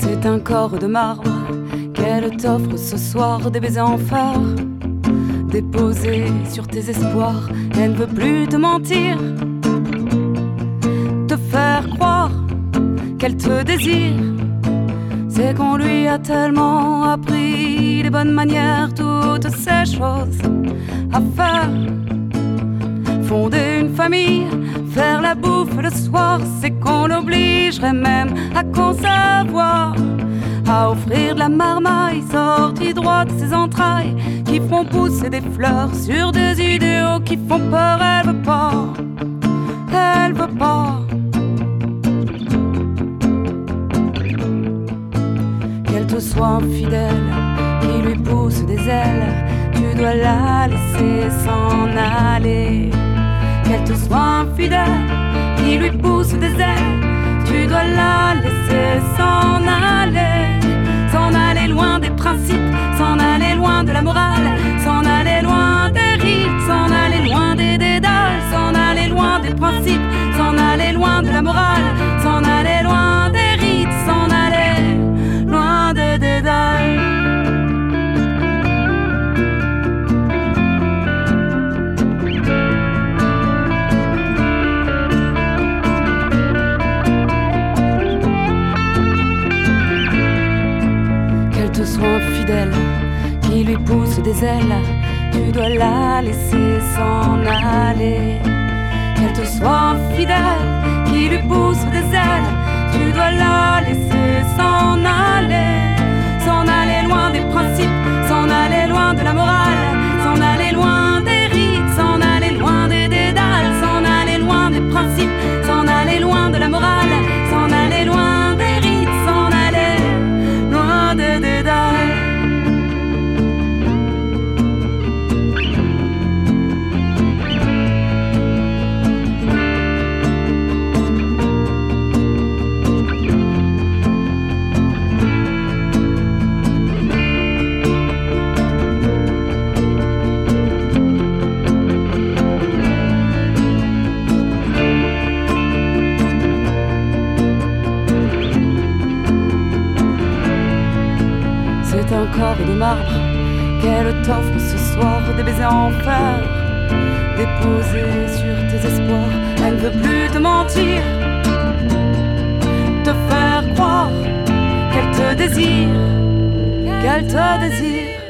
C'est un corps de marbre qu'elle t'offre ce soir, des baisers en phare déposés sur tes espoirs. Elle ne veut plus te mentir, te faire croire qu'elle te désire. C'est qu'on lui a tellement appris les bonnes manières, toutes ces choses à faire. Fonder une famille, faire la bouffe le soir, c'est qu'on l'obligerait même à concevoir, à offrir de la marmaille sortie droit de ses entrailles, qui font pousser des fleurs sur des idéaux qui font peur. Elle veut pas, elle veut pas qu'elle te soit infidèle, qui lui pousse des ailes. Tu dois la laisser s'en aller. Qu'elle te soit infidèle, qui lui pousse des ailes. Tu dois la laisser s'en aller. S'en aller loin des principes, s'en aller loin de la morale, s'en aller loin des rites, s'en aller loin des dédales, s'en aller loin des principes, s'en aller loin de la morale, s'en aller loin des rites, s'en aller loin des dédales. Sois fidèle, qui lui pousse des ailes. Tu dois la laisser s'en aller. Qu'elle te soit fidèle, qui lui pousse des ailes. Tu dois la laisser s'en aller. S'en aller loin des principes, s'en aller loin de la morale, s'en aller loin des rites, s'en aller loin des dédales, s'en aller loin des principes, s'en aller loin de la morale, s'en aller loin des rites, s'en aller loin des dédales. C'est un corps de marbre qu'elle t'offre ce soir, des baisers en fer déposés sur tes espoirs. Elle ne veut plus te mentir, te faire croire qu'elle te désire, qu'elle te désire.